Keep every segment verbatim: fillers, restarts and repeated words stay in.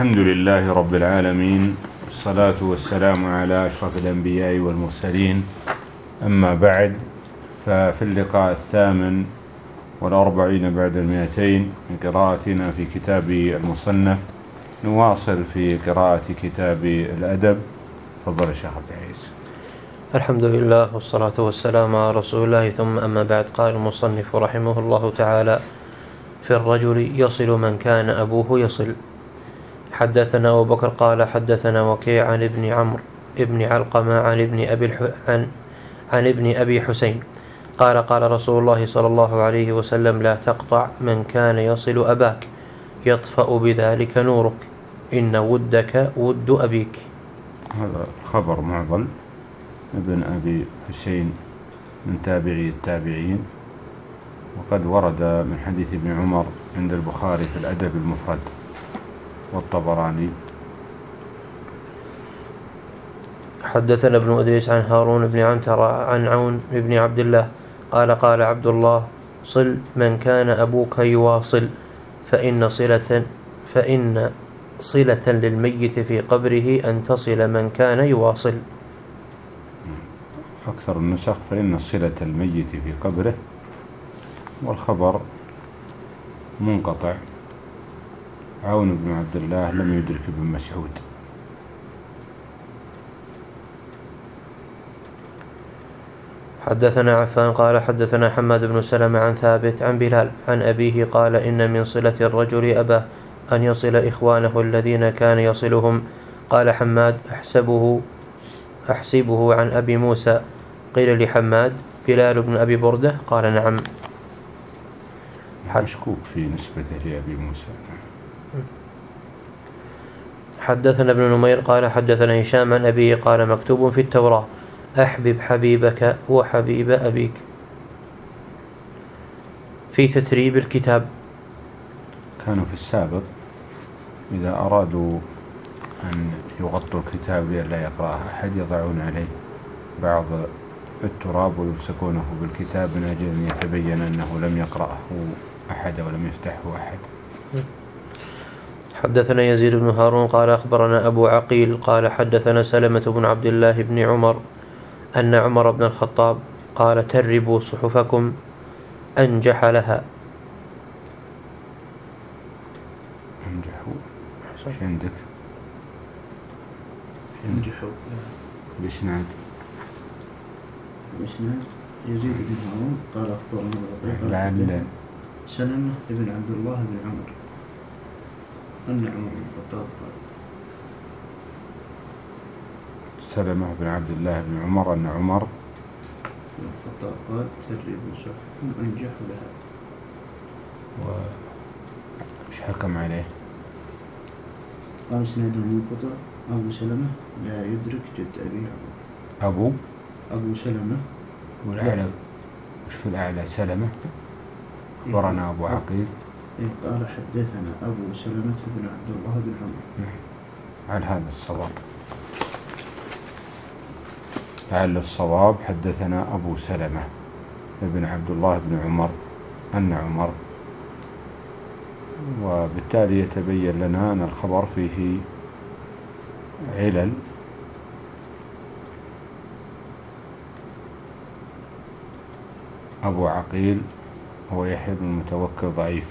الحمد لله رب العالمين، والصلاة والسلام على أشرف الأنبياء والمرسلين. أما بعد، ففي اللقاء الثامن والأربعين بعد المئتين من قراءتنا في كتاب المصنف نواصل في قراءة كتاب الأدب. تفضل يا شيخ عبد العزيز. الحمد لله والصلاة والسلام على رسول الله، ثم أما بعد. قال المصنف رحمه الله تعالى: في الرجل يصل من كان أبوه يصل. حدثنا أبو بكر قال حدثنا وكيع عن ابن عمرو ابن علقمة عن ابن أبي الح... عن... عن ابن أبي حسين قال قال رسول الله صلى الله عليه وسلم: لا تقطع من كان يصل أباك يطفأ بذلك نورك، إن ودك ود أبيك. هذا خبر معضل ابن أبي حسين من تابعي التابعين، وقد ورد من حديث ابن عمر عند البخاري في الأدب المفرد والطبراني. حدثنا ابن أدريس عن هارون بن عنترة عن عون بن عبد الله قال قال عبد الله: صل من كان أبوك يواصل، فإن صلة فإن صلة للميت في قبره أن تصل من كان يواصل. أكثر النسخ فإن صلة الميت في قبره، والخبر منقطع. عون بن عبد الله لم يدرك ابن مسعود. حدثنا عفان قال حدثنا حماد بن سلمة عن ثابت عن بلال عن أبيه قال: إن من صلة الرجل أباه أن يصل إخوانه الذين كان يصلهم. قال حماد: أحسبه أحسبه عن أبي موسى. قيل لحماد: بلال بن أبي بردة؟ قال: نعم. مشكوك في نسبته لأبي موسى. حدثنا ابن نمير قال حدثنا هشام عن أبيه قال: مكتوب في التوراة: أحبب حبيبك وحبيب أبيك. في تتريب الكتاب. كانوا في السابق إذا أرادوا أن يغطوا الكتاب لئلا يقرأه أحد يضعون عليه بعض التراب ويلصقونه بالكتاب من أجل أن يتبين أنه لم يقرأه أحد ولم يفتحه أحد. حدثنا يزيد بن هارون قال أخبرنا أبو عقيل قال حدثنا سلمة بن عبد الله بن عمر أن عمر بن الخطاب قال: تربوا صحفكم أنجح لها. أنجحوا ايش عندك؟ أنجحوا بإسناد بإسناد يزيد بن هارون قال أخبرنا أبو عقيل سلمة بن عبد الله بن عمر أن عمر بن الخطاب قال سلمة بن عبد الله بن عمر أن عمر بن الخطاب قال: تربوا صحفكم أنجح لها. وش حكم عليه؟ قال سنده منقطع. أبو سلمة لا يدرك جد أبي عمر. أبو أبو سلمة والأعلى وش في الأعلى؟ سلمة. أخبرنا أبو عقيل قال حدثنا أبو سلمة بن عبد الله بن عمر. على هذا الصواب، لعل الصواب حدثنا أبو سلمة بن عبد الله بن عمر أن عمر، وبالتالي يتبين لنا أن الخبر فيه علل. أبو عقيل هو يحيى بن المتوكل ضعيف،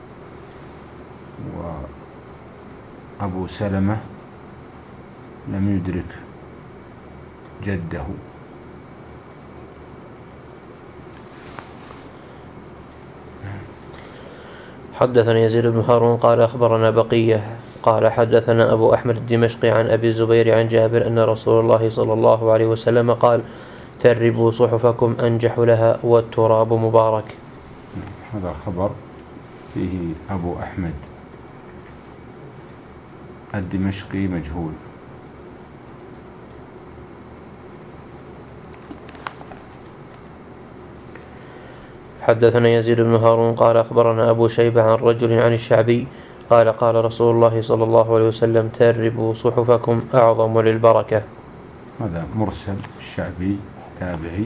وأبو سلمة لم يدرك جده. حدثنا يزيد بن هارون قال أخبرنا بقية قال حدثنا أبو أحمد الدمشقي عن أبي الزبير عن جابر أن رسول الله صلى الله عليه وسلم قال: تربوا صحفكم أنجح لها والتراب مبارك. هذا الخبر فيه أبو أحمد الدمشقي مجهول. حدثنا يزيد بن هارون قال أخبرنا أبو شيبة عن رجل عن الشعبي قال قال رسول الله صلى الله عليه وسلم: تربوا صحفكم أعظم للبركة. هذا مرسل الشعبي تابعي،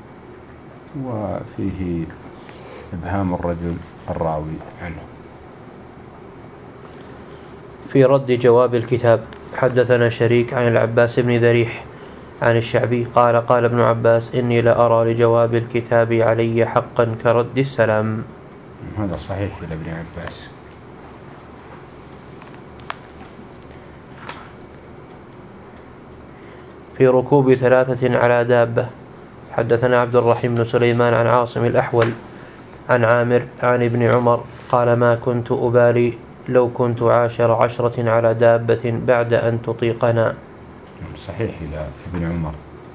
وفيه إبهام الرجل الراوي عنه. في رد جواب الكتاب. حدثنا شريك عن العباس بن ذريح عن الشعبي قال قال ابن عباس إني لأرى لجواب الكتاب علي حقا كرد السلام. هذا صحيح لابن عباس. في ركوب ثلاثة على دابة. حدثنا عبد الرحيم بن سليمان عن عاصم الأحول عن عامر عن ابن عمر قال ما كنت أبالي لو كنت عاشر عشرة على دابة بعد أن تطيقنا. صحيح إلى ابن عمر.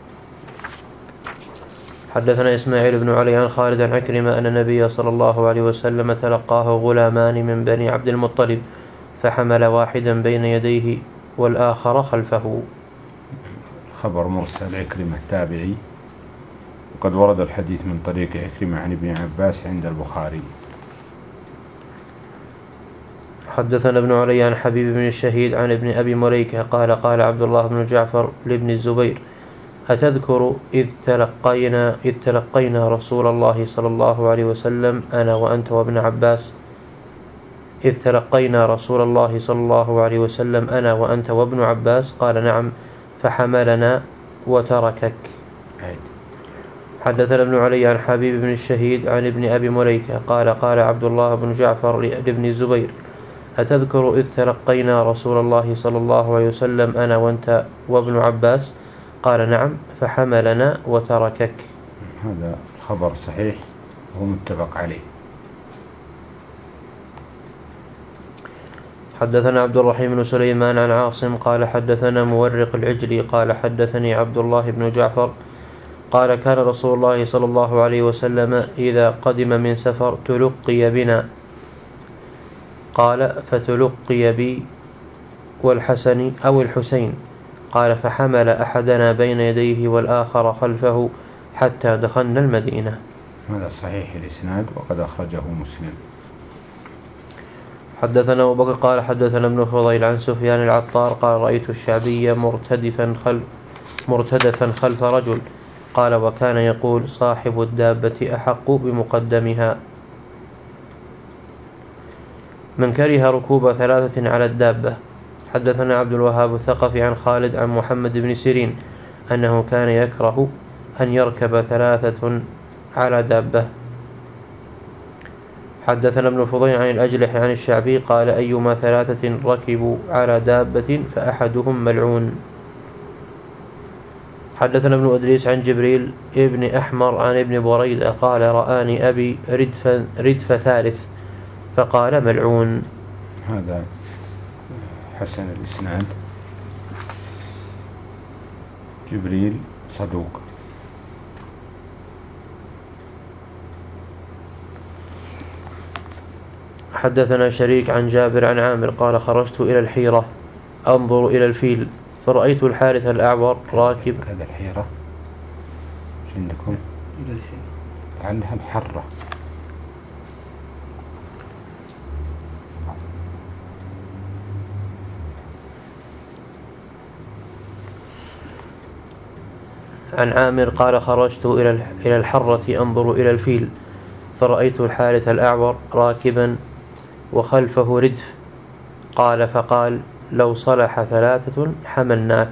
حدثنا إسماعيل بن علي عن خالد عن عكرمة أن النبي صلى الله عليه وسلم تلقاه غلامان من بني عبد المطلب فحمل واحدا بين يديه والآخر خلفه. خبر مرسل عكرمة التابعي، وقد ورد الحديث من طريق عكرمة عن ابن عباس عند البخاري. حدثنا ابن علي عن حبيب بن الشهيد عن ابن أبي مليكة قال قال عبد الله بن جعفر لابن الزبير أتذكر إذ تلقينا, إذ تلقينا رسول الله صلى الله عليه وسلم أنا وأنت وابن عباس إذ تلقينا رسول الله صلى الله عليه وسلم أنا وأنت وابن عباس قال نعم فحملنا وتركك. حدثنا ابن علي عن حبيب بن الشهيد عن ابن أبي مليكة قال قال عبد الله بن جعفر لابن الزبير أتذكر إذ تلقينا رسول الله صلى الله عليه وسلم أنا وأنت وابن عباس قال نعم فحملنا وتركك. هذا خبر صحيح وهو متفق عليه. حدثنا عبد الرحيم بن سليمان عن عاصم قال حدثنا مورق العجلي قال حدثني عبد الله بن جعفر قال كان رسول الله صلى الله عليه وسلم إذا قدم من سفر تلقي بنا قال فتلقي بي والحسن أو الحسين قال فحمل أحدنا بين يديه والآخر خلفه حتى دخلنا المدينة. هذا صحيح الإسناد وقد أخرجه مسلم. حدثنا أبو بكر قال حدثنا ابن فضيل عن سفيان العطار قال رأيت الشعبي مرتدفا خلف مرتدفا خلف رجل قال وكان يقول صاحب الدابة أحق بمقدمها. من كره ركوب ثلاثة على الدابة. حدثنا عبد الوهاب الثقفي عن خالد عن محمد بن سيرين أنه كان يكره أن يركب ثلاثة على دابة. حدثنا ابن فضيل عن الأجلح عن الشعبي قال أيما ثلاثة ركبوا على دابة فأحدهم ملعون. حدثنا ابن أدريس عن جبريل ابن أحمر عن ابن بريدة قال رآني أبي ردف, ردف ثالث فقال ملعون. هذا حسن الإسناد. جبريل صدوق. حدثنا شريك عن جابر عن عامر قال خرجت إلى الحيرة أنظر إلى الفيل فرأيت الحارث الأعور راكب. هذا الحيرة شو عندكم؟ إلى الحيرة عنها الحرة. عن عامر قال خرجت إلى الحرة أنظر إلى الفيل فرأيت الحارث الأعور راكبا وخلفه ردف قال فقال لو صلح ثلاثة حملناك.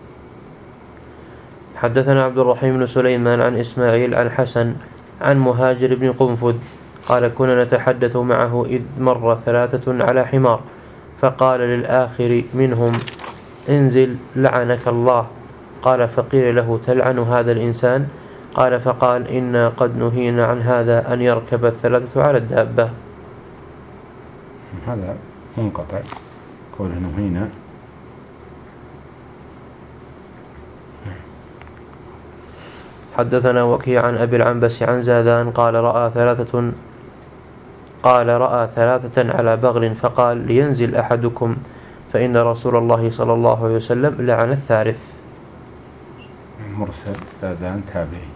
حدثنا عبد الرحيم بن سليمان عن إسماعيل عن حسن عن مهاجر بن قنفذ قال كنا نتحدث معه إذ مر ثلاثة على حمار فقال للآخر منهم انزل لعنك الله قال فقيل له تلعن هذا الإنسان قال فقال إنا قد نهينا عن هذا أن يركب الثلاثة على الدابة. هذا منقطع قوله نهينا. حدثنا وكيع عن أبي العنبس عن زادان قال رأى ثلاثة قال رأى ثلاثة على بغل فقال لينزل أحدكم فإن رسول الله صلى الله عليه وسلم لعن الثالث. مرسل زادان تابعي.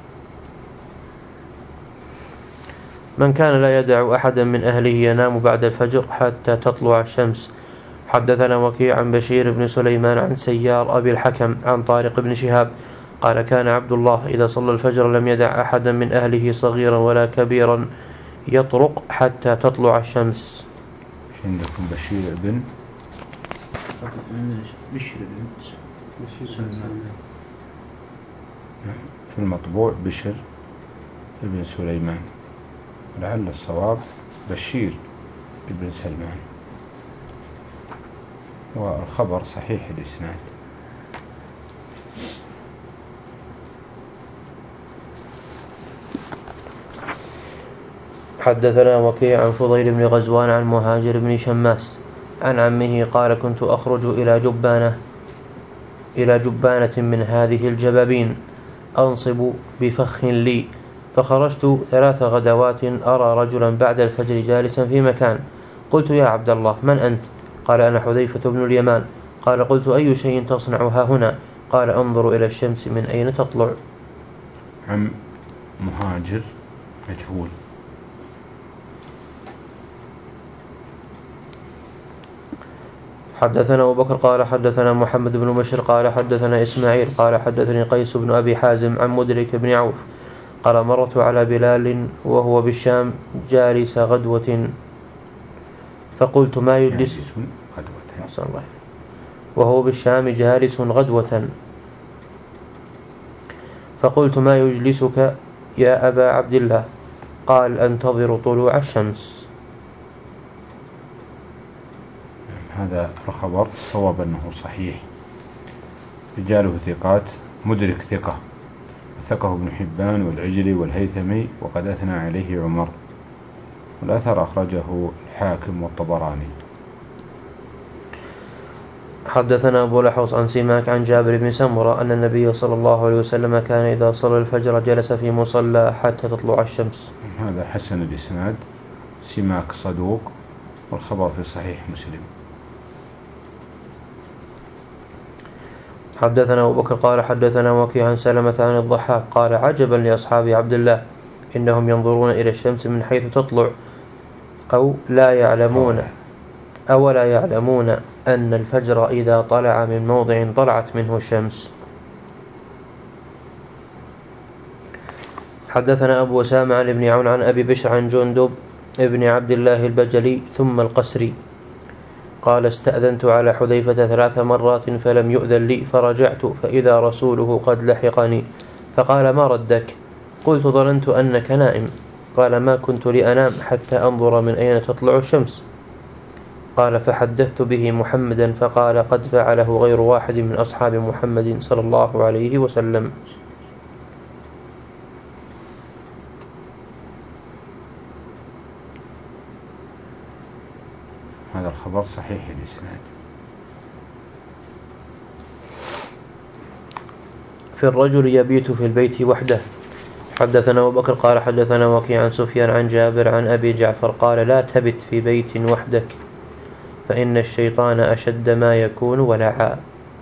من كان لا يدع أحدا من أهله ينام بعد الفجر حتى تطلع الشمس. حدثنا وكيع عن بشير بن سليمان عن سيار أبي الحكم عن طارق بن شهاب قال كان عبد الله إذا صلى الفجر لم يدع أحدا من أهله صغيرا ولا كبيرا يطرق حتى تطلع الشمس. عندكم بشير بن بشر بن سلمان. في المطبوع بشر ابن سليمان، لعل الصواب بشير ابن سلمان، والخبر صحيح الإسناد. حدثنا وكيع عن فضيل بن غزوان عن مهاجر بن شماس عن عمه قال كنت أخرج إلى جبانة إلى جبانة من هذه الجبابين أنصب بفخ لي، فخرجت ثلاث غدوات أرى رجلا بعد الفجر جالسا في مكان، قلت يا عبد الله من أنت؟ قال أنا حذيفة بن اليمان. قال قلت أي شيء تصنع ها هنا؟ قال أنظر إلى الشمس من أين تطلع. عم مهاجر مجهول. حدثنا أبو بكر قال حدثنا محمد بن بشر قال حدثنا إسماعيل قال حدثني قيس بن أبي حازم عن مدرك بن عوف قال مرت على بلال وهو بالشام جالس غدوة فقلت ما يجلس غدوة وهو بالشام جالس غدوة فقلت ما يجلسك يا أبا عبد الله؟ قال أنتظر طلوع الشمس. هذا الخبر صواب أنه صحيح، رجاله ثقات، مدرك ثقة، وثقه ابن حبان والعجلي والهيثمي وقد أثنى عليه عمر، والأثر أخرجه الحاكم والطبراني. حدثنا أبو لحوص عن سماك عن جابر بن سمرة أن النبي صلى الله عليه وسلم كان إذا صلى الفجر جلس في مصلى حتى تطلع الشمس. هذا حسن الإسناد، سماك صدوق، والخبر في صحيح مسلم. حدثنا أبو بكر قال حدثنا وكيع عن سلمة عن الضحاك قال عجبا لأصحاب عبد الله إنهم ينظرون إلى الشمس من حيث تطلع أو لا يعلمون أو لا يعلمون أن الفجر إذا طلع من موضع طلعت منه الشمس. حدثنا أبو أسامة عن ابن عون عن أبي بشر عن جندب ابن عبد الله البجلي ثم القسري قال استأذنت على حذيفة ثلاث مرات فلم يؤذن لي، فرجعت فإذا رسوله قد لحقني فقال ما ردك؟ قلت ظننت أنك نائم. قال ما كنت لأنام حتى أنظر من أين تطلع الشمس. قال فحدثت به محمدا فقال قد فعله غير واحد من أصحاب محمد صلى الله عليه وسلم. هذا الخبر صحيح الإسناد. في الرجل يبيت في البيت وحده. حدثنا أبو بكر قال حدثنا وكيع عن سفيان عن جابر عن أبي جعفر قال لا تبت في بيت وحدك فإن الشيطان أشد ما يكون ولعا.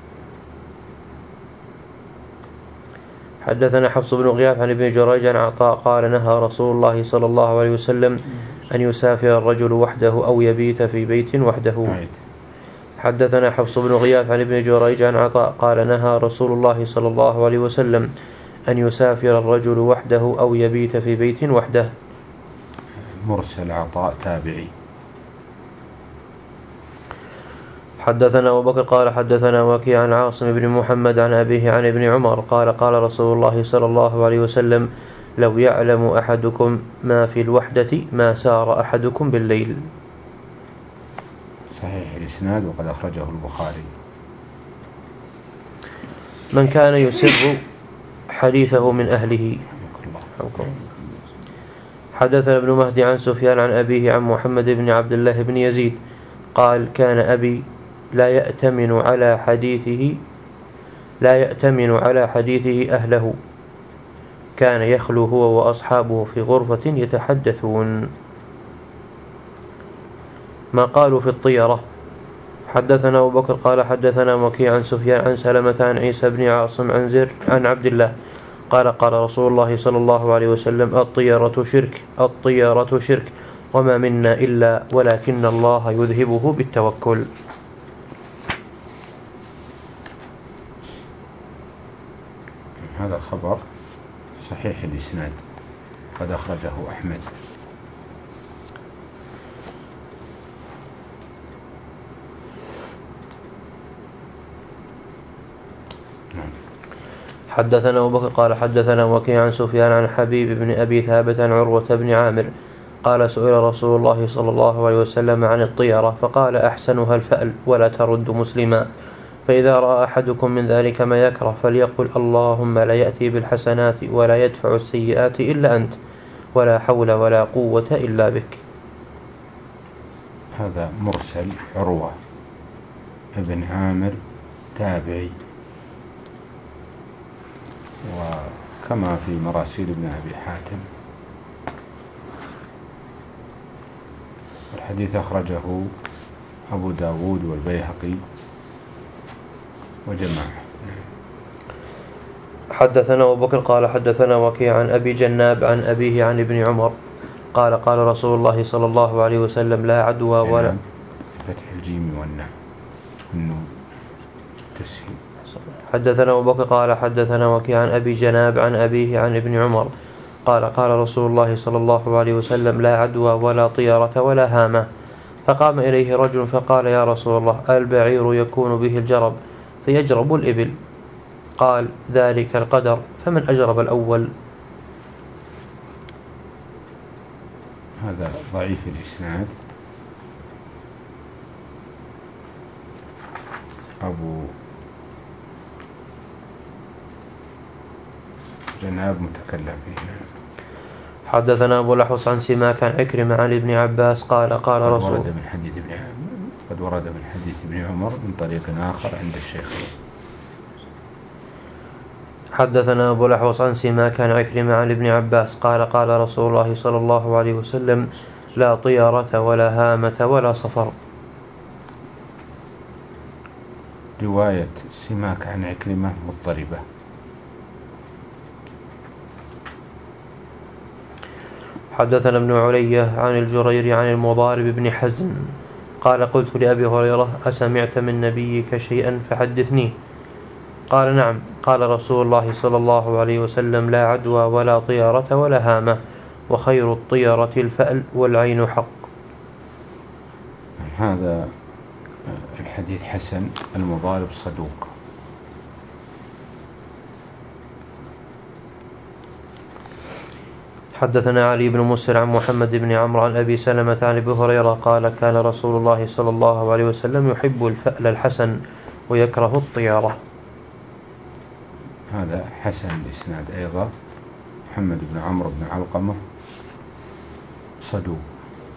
حدثنا حفص بن غياث عن ابن جريج عن عطاء قال نهى رسول الله صلى الله عليه وسلم أن يسافر الرجل وحده أو يبيت في بيت وحده. حدثنا حفص بن غياث عن ابن جريج عن عطاء قال نهى رسول الله صلى الله عليه وسلم أن يسافر الرجل وحده أو يبيت في بيت وحده. مرسل عطاء تابعي. حدثنا أبو بكر قال حدثنا وكيع عن عاصم بن محمد عن أبيه عن ابن عمر قال قال رسول الله صلى الله عليه وسلم لو يعلم أحدكم ما في الوحدة ما سار أحدكم بالليل. صحيح الإسناد وقد أخرجه البخاري. من كان يسر حديثه من أهله. حدثنا ابن مهدي عن سفيان عن أبيه عن محمد بن عبد الله بن يزيد قال كان أبي لا يأتمن على حديثه لا يأتمن على حديثه أهله، كان يخلو هو وأصحابه في غرفة يتحدثون. ما قالوا في الطيرة. حدثنا أبو بكر قال حدثنا وكيع عن سفيان عن سلمة عن عيسى بن عاصم عن زر عن عبد الله قال قال رسول الله صلى الله عليه وسلم الطيرة شرك الطيرة شرك وما منا إلا ولكن الله يذهبه بالتوكل. هذا الخبر صحيح الإسناد قد أخرجه أحمد. حدثنا أبو بكر قال حدثنا وكيع عن سفيان عن حبيب بن أبي ثابت عن عروة بن عامر قال سئل رسول الله صلى الله عليه وسلم عن الطيرة فقال أحسنها الفأل ولا ترد مسلما، فإذا رأى أحدكم من ذلك ما يكره فليقل اللهم لا يأتي بالحسنات ولا يدفع السيئات إلا أنت ولا حول ولا قوة إلا بك. هذا مرسل عروة ابن عامر تابعي، وكما في مراسيل ابن أبي حاتم. الحديث أخرجه أبو داود والبيهقي وجماعة. حدثنا أبو بكر قال حدثنا وكيع عن أبي جناب عن أبيه عن ابن عمر قال قال رسول الله صلى الله عليه وسلم لا عدوى ولا فتح الجيم والنعم النون تسهيل. حدثنا أبو بكر قال حدثنا وكيع عن أبي جناب عن أبيه عن ابن عمر قال قال رسول الله صلى الله عليه وسلم لا عدوى ولا طيرة ولا هامة. فقام إليه رجل فقال يا رسول الله البعير يكون به الجرب فيجرب الإبل؟ قال ذلك القدر، فمن أجرب الأول؟ هذا ضعيف الإسناد. أبو جناب متكلم فيه. حدثنا أبو الأحوص عن سماك عن عكرمة عن ابن عباس قال قال قد رسول ورد من حديث ابن قد ورد من حديث ابن عمر من طريق آخر عند الشيخين. حدثنا أبو الأحوص عن سماك عن عكرمة عن ابن عباس قال قال رسول الله صلى الله عليه وسلم لا طيرة ولا هامة ولا صفر. رواية سماك عن عكرمة مضطربة. حدثنا ابن علية عن الجرير عن المضارب بن حزم قال قلت لأبي هريرة أسمعت من نبيك شيئا فحدثني؟ قال نعم. قال رسول الله صلى الله عليه وسلم لا عدوى ولا طيرة ولا هامة وخير الطيرة الفأل والعين حق. هذا الحديث حسن. المضارب صدوق. حدثنا علي بن مسر عن محمد بن عمرو عن أبي سلمة عن أبي هريرة قال كان رسول الله صلى الله عليه وسلم يحب الفأل الحسن ويكره الطيرة. هذا حسن الإسناد أيضا. محمد بن عمرو بن علقمة صدوق.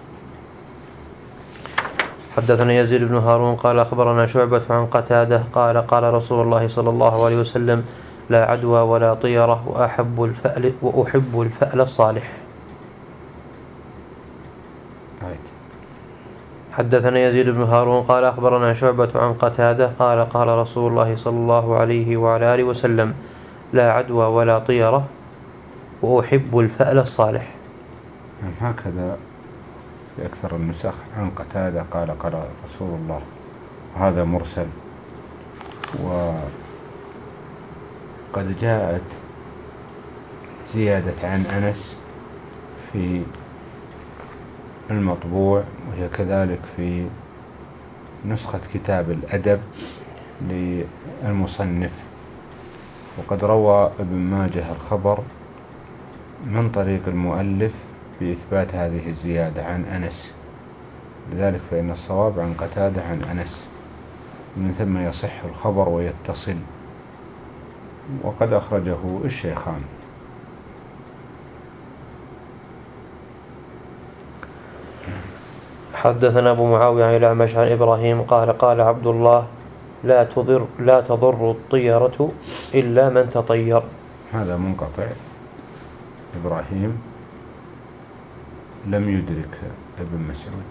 حدثنا يزيد بن هارون قال أخبرنا شعبة عن قتادة قال قال رسول الله صلى الله عليه وسلم لا عدوى ولا طيرة وأحب الفأل وأحب الفأل الصالح. حدثنا يزيد بن هارون قال أخبرنا شعبة عن قتادة قال قال رسول الله صلى الله عليه وعلى آله وسلم لا عدوى ولا طيرة وأحب الفأل الصالح. هكذا في أكثر النسخ عن قتادة قال قال رسول الله، وهذا مرسل. وقد جاءت زيادة عن أنس في المطبوع، وهي كذلك في نسخة كتاب الأدب للمصنف. وقد روى ابن ماجه الخبر من طريق المؤلف بإثبات هذه الزيادة عن أنس، لذلك فإن الصواب عن قتادة عن أنس، من ثم يصح الخبر ويتصل. وقد أخرجه الشيخان. حدثنا أبو معاوية عن الأعمش عن إبراهيم قال قال عبد الله لا تضر لا تضر الطيرة إلا من تطير. هذا منقطع. إبراهيم لم يدرك ابن مسعود.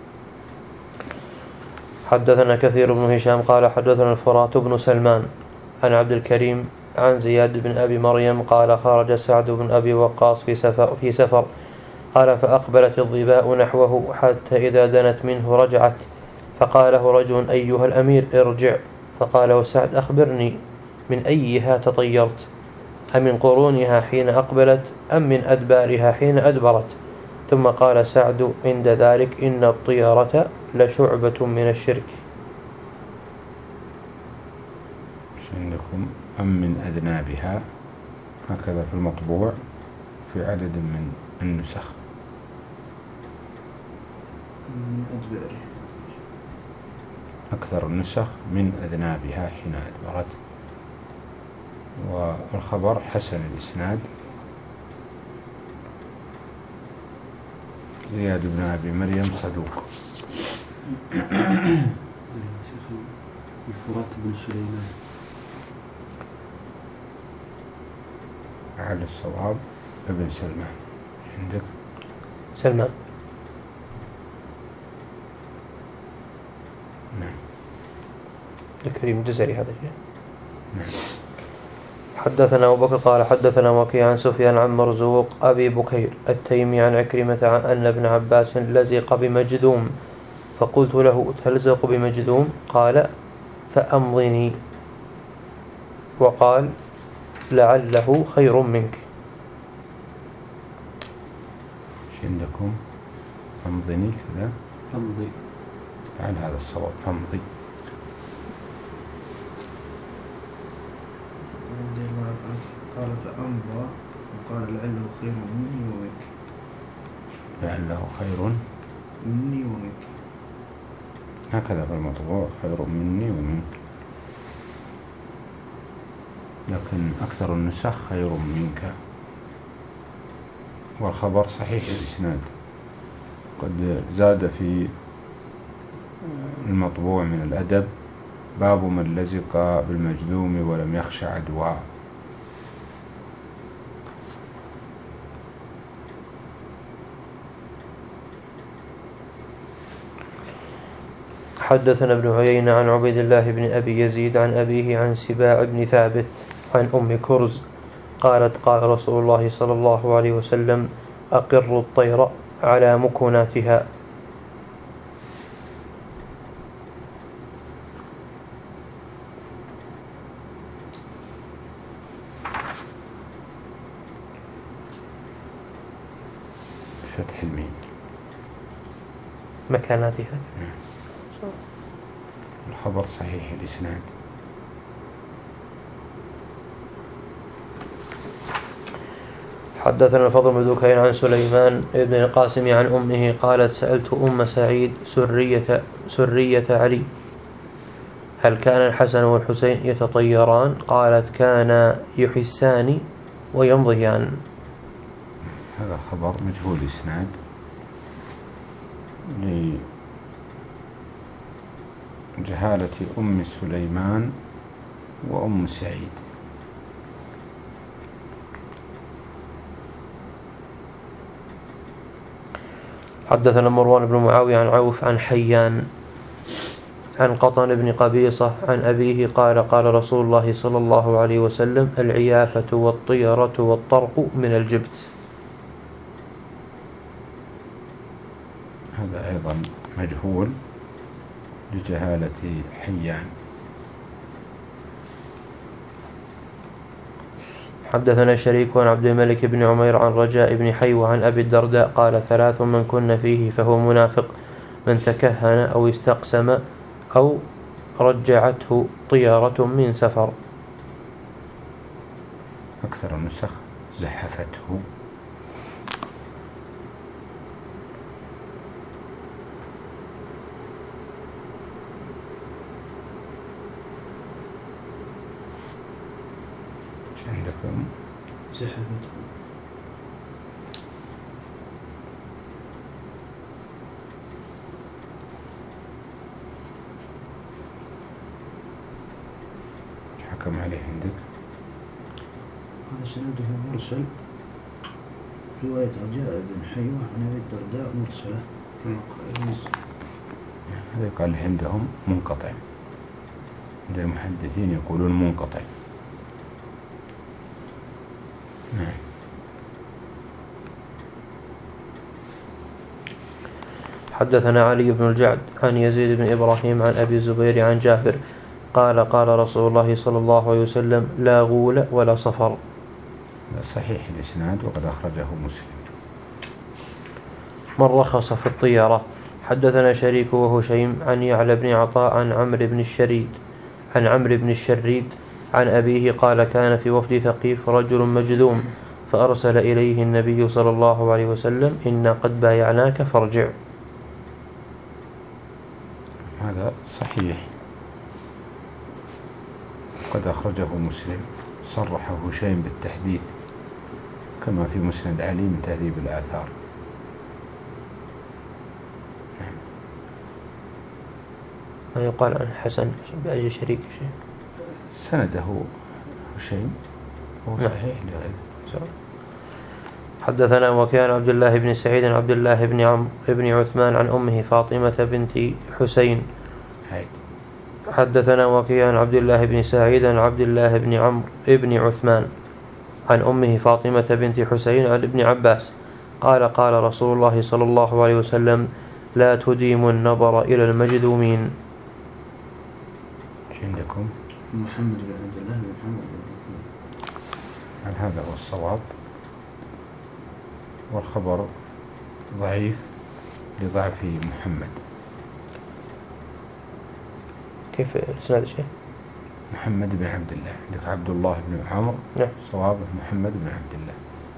حدثنا كثير بن هشام قال حدثنا الفرات بن سلمان عن عبد الكريم عن زياد بن أبي مريم قال خرج سعد بن أبي وقاص في سفر, في سفر قال فأقبلت الظباء نحوه حتى إذا دنت منه رجعت، فقال له رجل أيها الأمير ارجع، فقال له سعد أخبرني من أيها تطيرت، أمن قرونها حين أقبلت أم من أدبارها حين أدبرت؟ ثم قال سعد عند ذلك إن الطيرة لشعبة من الشرك. عندكم أم من أذنابها، هكذا في المطبوع في عدد من النسخ. من أدباره، أكثر النسخ من أذنابها حين أدبرت. والخبر حسن الإسناد. زياد بن أبي مريم صدوق. الفرات بن سليمان على الصواب ابن سلمان. عندك سلمان. نعم. الكريم الجزري هذا الشيء. نعم. حدثنا أبو بكر قال حدثنا وكيع عن سفيان عن مرزوق أبي بكير التيمي عن عكرمة عن أن ابن عباس لزق بمجذوم، فقلت له تلزق بمجذوم؟ قال فأمضني، وقال لعله خير منك. ايش عندكم؟ فامضني كذا. فامضي. فعل هذا الصواب فامضي. رضي الله عنه قال فأمضى وقال لعله خير مني ومنك. لعله خير مني ومنك، هكذا في المطبوع خير مني ومنك، لكن أكثر النسخ خير منك. والخبر صحيح الإسناد. قد زاد في المطبوع من الأدب باب من لزق بالمجذوم ولم يخش عدوى. حدثنا ابن عيينة عن عبيد الله بن أبي يزيد عن أبيه عن سباع بن ثابت عن أم كرز قالت قال رسول الله صلى الله عليه وسلم أقر الطير على مكوناتها. بفتح الميم. مكاناتها. الخبر صحيح الإسناد. حدثنا الفضل بن دكين عن سليمان بن القاسم عن أمه قالت سألت أم سعيد سرية, سرية علي هل كان الحسن والحسين يتطيران؟ قالت كان يحسان ويمضيان. هذا خبر مجهول إسناد لجهالة أم سليمان وأم سعيد. حدثنا مروان بن معاوية عن عوف عن حيان عن قطن بن قبيصة عن أبيه قال قال رسول الله صلى الله عليه وسلم العيافة والطيرة والطرق من الجبت. هذا أيضا مجهول لجهالة حيان. حدثنا شريك عن عبد الملك بن عمير عن رجاء بن حيوة عن أبي الدرداء قال ثلاث من كن فيه فهو منافق: من تكهن أو استقسم أو رجعته طيارة من سفر. أكثر النسخ زحفته. عندكم زحفته. حكم عليه عندك؟ قال سنده مرسل، رواية رجاء بن حيوة عن أبي الدرداء مرسلة كما قال. هذا قال عندهم منقطع، عند المحدثين يقولون منقطع. نعم. حدثنا علي بن الجعد عن يزيد بن إبراهيم عن أبي الزبير عن جابر قال قال رسول الله صلى الله عليه وسلم لا غول ولا صفر. صحيح الإسناد وقد أخرجه مسلم. من رخص في الطيرة. حدثنا شريك وهشيم عن يعلى بن عطاء عن عمرو بن الشريد عن عمرو بن الشريد عن أبيه قال كان في وفد ثقيف رجل مجذوم فأرسل إليه النبي صلى الله عليه وسلم إنا قد بايعناك فارجع. هذا صحيح، قد أخرجه مسلم، صرحه هشيم بالتحديث كما في مسند علي من تهذيب الآثار. ما يقال عن حسن بأي شريك شيء سنده هشيم وهو صحيح لغيره. حدثنا وكيع عن عبد الله بن سعيد عن عبد الله بن عمرو بن عثمان عن أمه فاطمة بنت حسين. حدثنا وكيع عن عبد الله بن سعيد عن عبد الله بن عمرو بن عثمان عن أمه فاطمة بنت حسين عن ابن عباس قال قال رسول الله صلى الله عليه وسلم لا تديموا النظر إلى المجذومين. عندكم محمد بن عبد الله بن محمد بن عثمان. هذا هو الصواب، والخبر ضعيف لضعف محمد. كيف الإسناد الشيء؟ محمد بن عبد الله، عندك عبد الله بن عمرو، نعم. صوابه محمد بن عبد الله.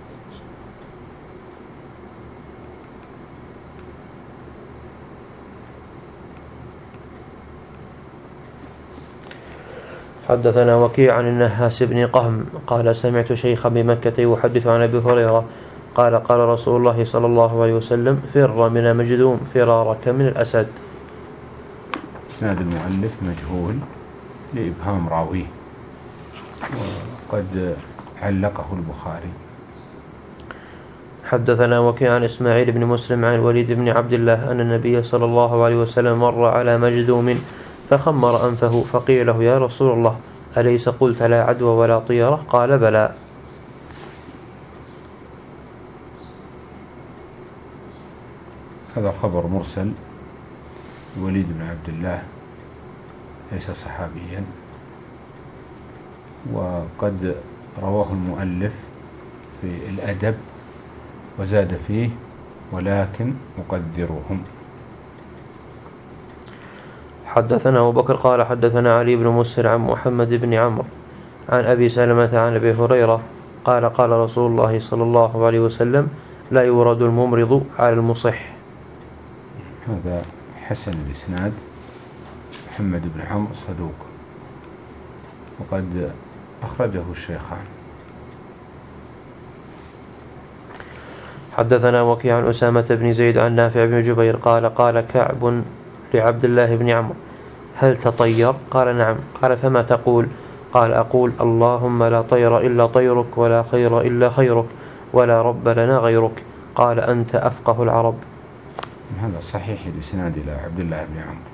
حدثنا وكيع عن النهاس بن قهم قال سمعت شيخا بمكة يحدث عن أبي هريرة قال قال رسول الله صلى الله عليه وسلم فر من المجذوم فرارك من الأسد. إسناد المؤلف مجهول لإبهام راويه، وقد علقه البخاري. حدثنا وكيع عن إسماعيل بن مسلم عن الوليد بن عبد الله أن النبي صلى الله عليه وسلم مر على مجذوم فخمر أنفه فقيل له يا رسول الله أليس قلت لا عدوى ولا طيرة؟ قال بلى. هذا الخبر مرسل، الوليد بن عبد الله ليس صحابيا، وقد رواه المؤلف في الأدب وزاد فيه ولكن مقدرهم. حدثنا أبو بكر قال حدثنا علي بن مسهر عن محمد بن عمرو عن أبي سلمة عن أبي هريرة قال قال رسول الله صلى الله عليه وسلم لا يورد الممرض على المصح. هذا حسن الإسناد، محمد بن عمرو صدوق وقد أخرجه الشيخان. حدثنا وكيع عن أسامة بن زيد عن نافع بن جبير قال قال كعب لعبد الله بن عمرو هل تطير؟ قال نعم. قال فما تقول؟ قال أقول اللهم لا طير إلا طيرك ولا خير إلا خيرك ولا رب لنا غيرك. قال أنت أفقه العرب. هذا صحيح الإسناد إلى عبد الله بن عمرو.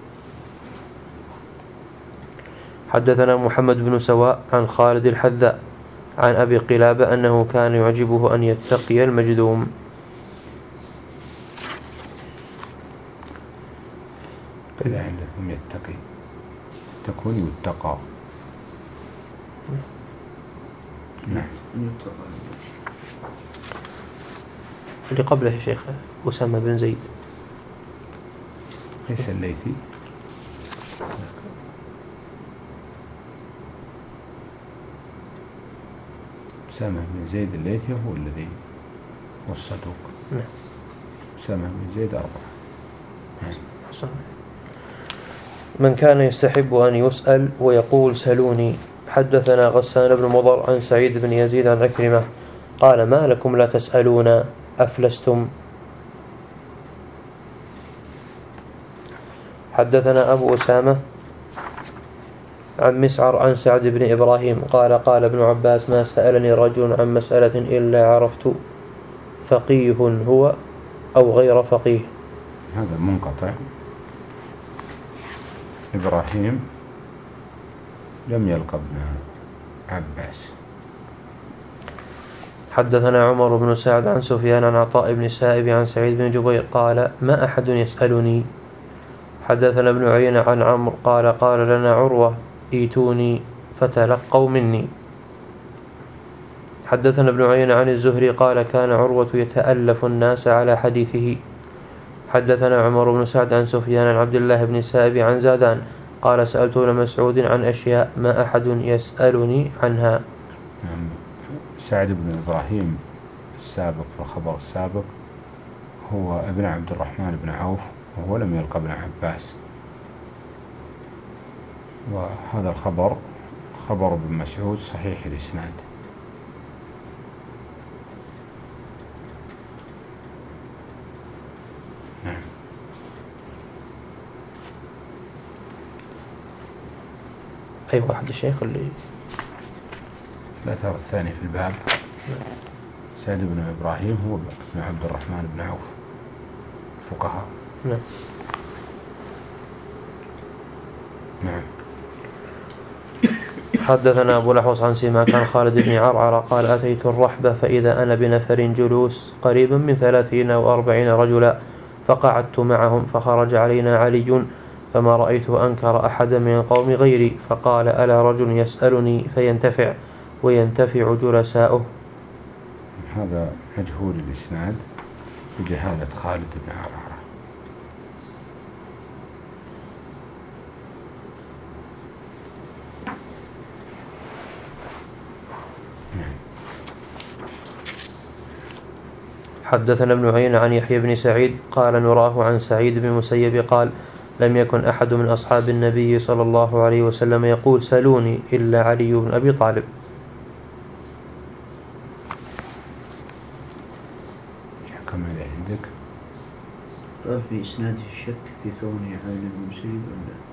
حدثنا محمد بن سواء عن خالد الحذاء عن أبي قلابة أنه كان يعجبه أن يتقي المجذوم. إذا عندكم يتقي تكون يتقى. نعم. اللي قبله يا شيخ أسامة بن زيد ليس الليثي. أسامة بن زيد الليثي هو الذي هو الصدوق. نعم. أسامة بن زيد أربعة. نعم. من كان يستحب أن يسأل ويقول سلوني. حدثنا غسان بن مضر عن سعيد بن يزيد عن عكرمة قال ما لكم لا تسألون أفلستم. حدثنا أبو أسامة عن مسعر عن سعد بن إبراهيم قال قال ابن عباس ما سألني رجل عن مسألة إلا عرفت فقيه هو أو غير فقيه. هذا منقطع. إبراهيم لم يلقى ابن عباس. حدثنا عمر بن سعد عن سفيان عن عطاء بن سائب عن سعيد بن جبير قال ما أحد يسألني. حدثنا ابن عيينة عن عمرو قال قال لنا عروة ايتوني فتلقوا مني. حدثنا ابن عيينة عن الزهري قال كان عروة يتألف الناس على حديثه. حدثنا عمر بن سعد عن سفيان عن عبد الله بن سائب عن زادان قال سألت ابن مسعود عن أشياء ما أحد يسألني عنها. نعم. سعد بن إبراهيم السابق في الخبر السابق هو ابن عبد الرحمن بن عوف، وهو لم يلقى ابن عباس، وهذا الخبر خبر ابن مسعود صحيح الإسناد. نعم. أي واحد الشيخ اللي الأثر الثاني في الباب سعد بن إبراهيم هو ابن عبد الرحمن بن عوف فقهاء. نعم. نعم. حدثنا أبو الأحوص عن سماك عن خالد بن عرعر قال أتيت الرحبة فإذا أنا بنفر جلوس قريب من ثلاثين أو أربعين رجلا، فقعدت معهم فخرج علينا علي فما رأيت أنكر أحدا من القوم غيري، فقال ألا رجل يسألني فينتفع وينتفع جلساؤه. هذا مجهول الإسناد بجهالة خالد بن عرعر. حدثنا ابن عيينة عن يحيى بن سعيد قال نراه عن سعيد بن المسيب قال لم يكن أحد من أصحاب النبي صلى الله عليه وسلم يقول سلوني إلا علي بن أبي طالب. حكم عليه عندك؟ قال في إسناده الشك في كونه علي بن مسيب أم لا؟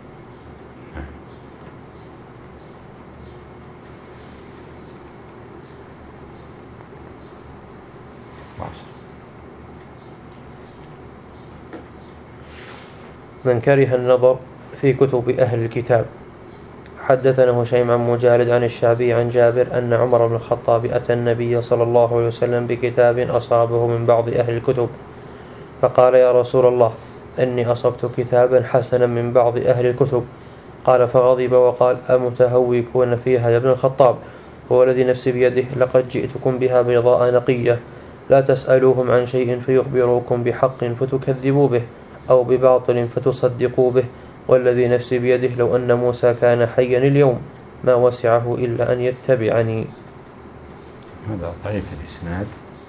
من كره النظر في كتب أهل الكتاب. حدثنا هشيم عن مجالد عن الشعبي عن جابر أن عمر بن الخطاب أتى النبي صلى الله عليه وسلم بكتاب أصابه من بعض أهل الكتب، فقال يا رسول الله إني أصبت كتابا حسنا من بعض أهل الكتب. قال فغضب وقال أمتهوكون فيها يا ابن الخطاب، والذي نفسي بيده لقد جئتكم بها بيضاء نقية، لا تسألوهم عن شيء فيخبروكم بحق فتكذبوا به أو بباطل فتصدقوا به، والذي نفسي بيده لو أن موسى كان حيا اليوم ما وسعه إلا أن يتبعني. هذا ضعيف الإسناد،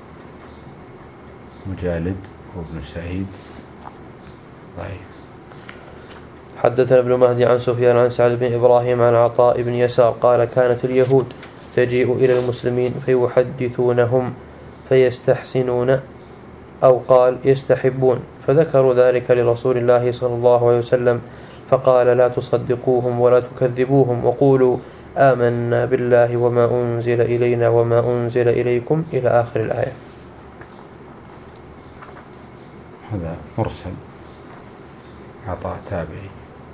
مجالد وابن سعيد ضعيف. حدثنا ابن مهدي عن سفيان عن سعد بن إبراهيم عن عطاء بن يسار قال كانت اليهود تجيء إلى المسلمين فيحدثونهم فيستحسنون أو قال يستحبون، فذكروا ذلك لرسول الله صلى الله عليه وسلم فقال لا تصدقوهم ولا تكذبوهم وقولوا آمنا بالله وما أنزل إلينا وما أنزل إليكم إلى آخر الآية. هذا مرسل عطاء تابعي.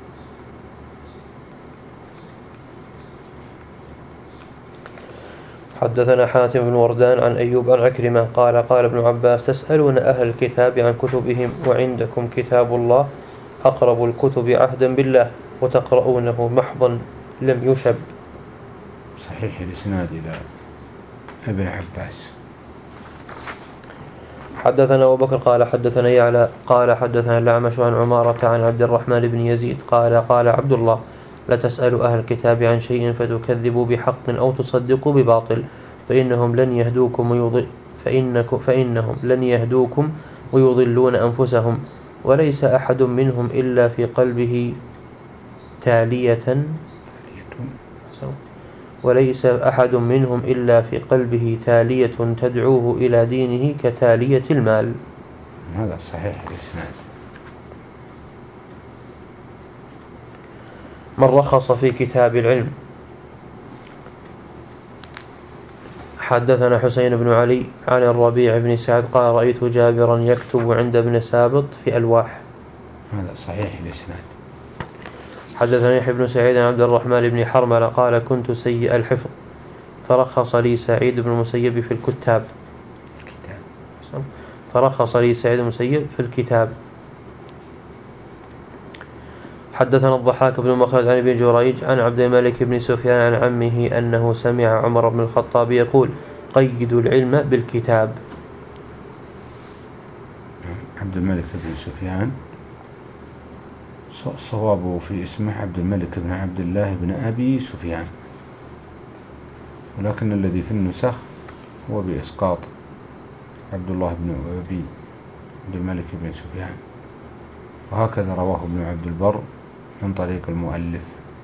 حدثنا حاتم بن وردان عن أيوب عن عكرمة قال قال ابن عباس تسألون أهل الكتاب عن كتبهم وعندكم كتاب الله أقرب الكتب عهدا بالله وتقرؤونه محضا لم يشب. صحيح الإسناد إلى ابن عباس. حدثنا أبو بكر قال حدثنا يعلى قال حدثنا الأعمش عن عمارة عن عبد الرحمن بن يزيد قال قال عبد الله لا تسألوا أهل الكتاب عن شيء فتكذبوا بحق أو تصدقوا بباطل فإنهم لن يهدوكم ويضل فإنكم فإنهم لن يهدوكم ويضلون أنفسهم وليس أحد منهم إلا في قلبه تالية وليس أحد منهم إلا في قلبه تالية تدعوه إلى دينه كتالية المال. هذا صحيح الإسناد. من رخص في كتاب العلم. حدثنا حسين بن علي عن الربيع بن سعد قال رأيت جابرا يكتب عند ابن سابط في ألواح. هذا صحيح الإسناد. حدثنا يحيى بن سعيد عن عبد الرحمن بن حرملة قال كنت سيء الحفظ فرخص لي سعيد بن المسيب في الكتاب الكتاب فرخص لي سعيد بن المسيب في الكتاب. حدثنا الضحاك بن مخلد عن ابن جريج عن عبد الملك بن سفيان عن عمه أنه سمع عمر بن الخطاب يقول قيدوا العلم بالكتاب. عبد الملك بن سفيان صوابه في اسمه عبد الملك بن عبد الله بن أبي سفيان، ولكن الذي في النسخ هو بإسقاط عبد الله بن أبي عبد الملك بن سفيان. وهكذا رواه ابن عبد البر من طريق المؤلف.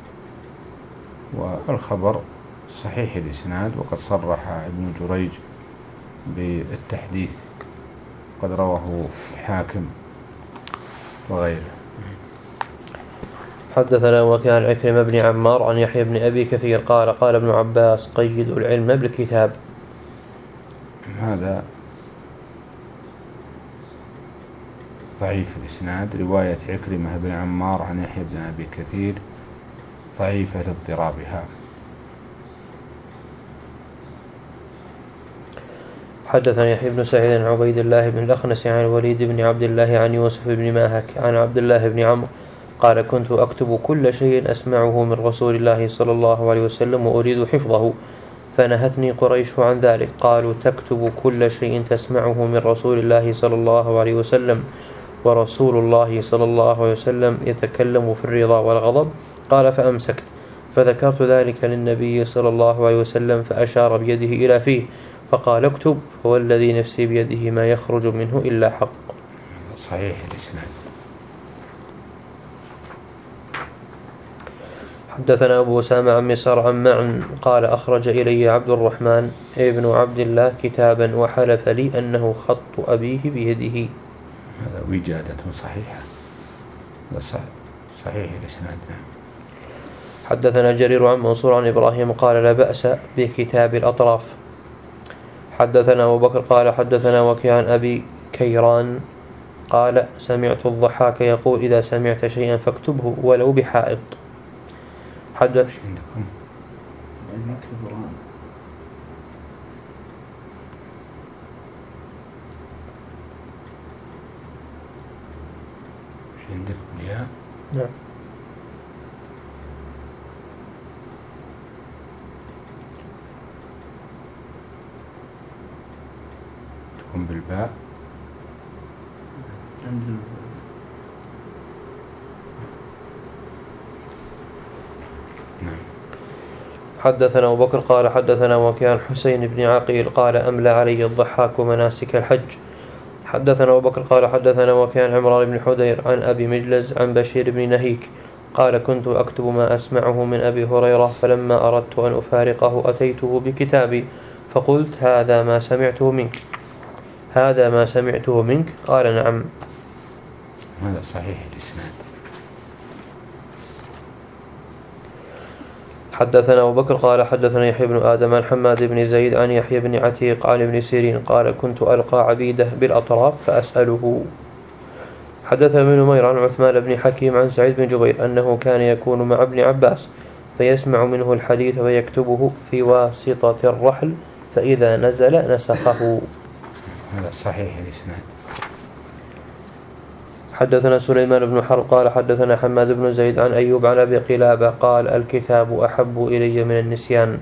والخبر صحيح الإسناد، وقد صرح ابن جريج بالتحديث، قد رواه الحاكم وغيره. حدثنا وكان عكرمة بن عمار عن يحيى بن أبي كثير قال قال ابن عباس قيدوا العلم بالكتاب. هذا ضعيف الإسناد. رواية عكرمة بن عمار عن يحيى بن أبي كثير ضعيفة لاضطرابها. حدثنا يحيى بن سعيد عن عبيد الله بن الأخنس عن الوليد بن عبد الله عن يوسف بن ماهك عن عبد الله بن عمرو قال كنت أكتب كل شيء أسمعه من رسول الله صلى الله عليه وسلم وأريد حفظه، فنهتني قريش عن ذلك. قالوا تكتب كل شيء تسمعه من رسول الله صلى الله عليه وسلم ورسول الله صلى الله عليه وسلم يتكلم في الرضا والغضب؟ قال فأمسكت، فذكرت ذلك للنبي صلى الله عليه وسلم فأشار بيده إلى فيه فقال اكتب، فوالذي نفسي بيده ما يخرج منه إلا حق. صحيح الإسناد. حدثنا أبو أسامة عن مسار عن معن قال أخرج إلي عبد الرحمن ابن عبد الله كتابا وحلف لي أنه خط أبيه بيده. هذا وجادة صحيحة، صحيح الإسناد. حدثنا جرير عن منصور عن إبراهيم قال لا بأس بكتاب الأطراف. حدثنا أبو بكر قال حدثنا وكيع عن أبي كيران قال سمعت الضحاك يقول إذا سمعت شيئا فاكتبه ولو بحائط. حدث عندكم كبران مش عندكم الياء؟ نعم. تكون بالباء. عندنا حدثنا أبو بكر قال حدثنا وكيع حسين بن عقيل قال أملى علي الضحاك مناسك الحج. حدثنا أبو بكر قال حدثنا وكيع عمران بن حدير عن أبي مجلز عن بشير بن نهيك قال كنت أكتب ما أسمعه من أبي هريرة، فلما أردت أن أفارقه أتيته بكتابي فقلت هذا ما سمعته منك هذا ما سمعته منك قال نعم. هذا صحيح الإسناد. حدثنا أبو بكر قال حدثنا يحيى بن آدم عن حماد بن زيد عن يحيى بن عتيق عن ابن سيرين قال كنت ألقى عبيده بالأطراف فأسأله. حدثنا ابن نمير عن عثمان بن حكيم عن سعيد بن جبير أنه كان يكون مع ابن عباس فيسمع منه الحديث ويكتبه في واسطة الرحل فإذا نزل نسخه. هذا صحيح الإسناد. حدثنا سليمان بن حرب قال حدثنا حماد بن زيد عن أيوب عن أبي قلابة قال الكتاب أحب إلي من النسيان.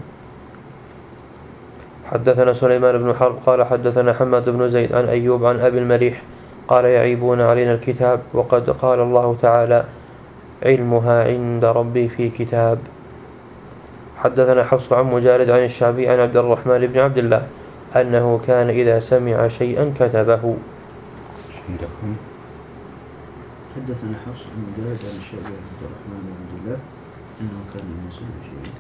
حدثنا سليمان بن حرب قال حدثنا حماد بن زيد عن أيوب عن أبي المليح قال يعيبون علينا الكتاب وقد قال الله تعالى علمها عند ربي في كتاب. حدثنا حفص عن مجالد عن الشعبي عن عبد الرحمن بن عبد الله أنه كان إذا سمع شيئا كتبه. عندكم حدثنا حفص عن مجالد عن الشعبي عن عبد الرحمن بن عبد الله أنه كان إذا سمع شيئا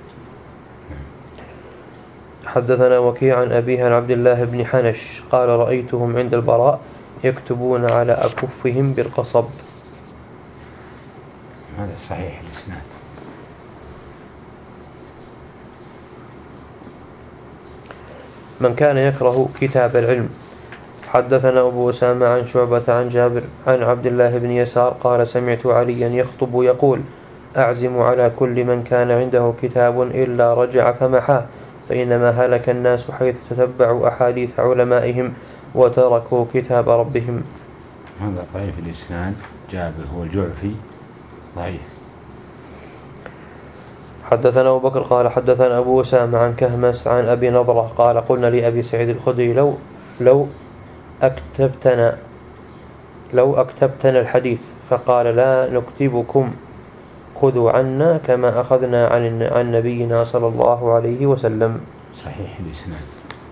كتبه. حدثنا وكيع عن أبيه عن عبد الله بن حنش قال رأيتهم عند البراء يكتبون على أكفهم بالقصب. هذا صحيح الإسناد. من كان يكره كتاب العلم. حدثنا أبو أسامة عن شعبة عن جابر عن عبد الله بن يسار قال سمعت عليا يخطب يقول أعزم على كل من كان عنده كتاب إلا رجع فمحاه، فإنما هلك الناس حيث تتبعوا أحاديث علمائهم وتركوا كتاب ربهم. هذا ضعيف الإسناد. جابر هو الجعفي ضعيف. حدثنا أبو بكر قال حدثنا أبو أسامة عن كهمس عن أبي نضرة قال قلنا لأبي سعيد الخدري لو لو أكتبتنا لو أكتبتنا الحديث، فقال لا نكتبكم، خذوا عنا كما أخذنا عن عن نبينا صلى الله عليه وسلم. صحيح الإسناد.